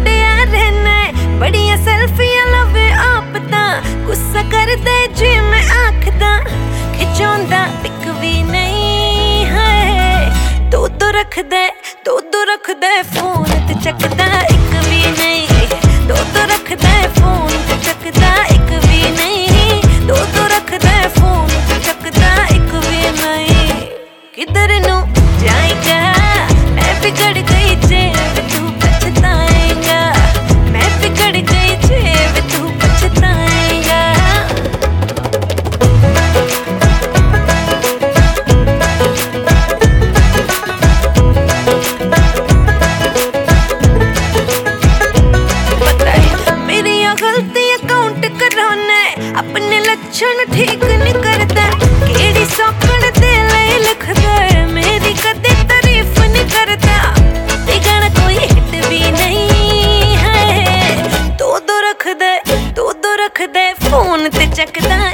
मुंडिया रहना बड़िया सेल्फियां लवे आप ता गुस्सा कर दे जी मैं आखदा खिचौंदा पिक भी नहीं है दो रख दे फोन ते चकदा एक भी नहीं दो रख दे फोन ते चकदा एक भी नहीं दो रख दे फोन ते चकदा एक भी नहीं किधर नू जाएगा मैं बिगड़ गई जेब तू पछताएगा मैं बिगड़ गई जेब तू पछताएगा अपने लक्षण ठीक नहीं करता केड़ी सौकड़ दे ले लिखदा मेरी कदे तारीफ नहीं करता ते गाना कोई हिट भी नहीं है दो रख दे फोन ते चकदा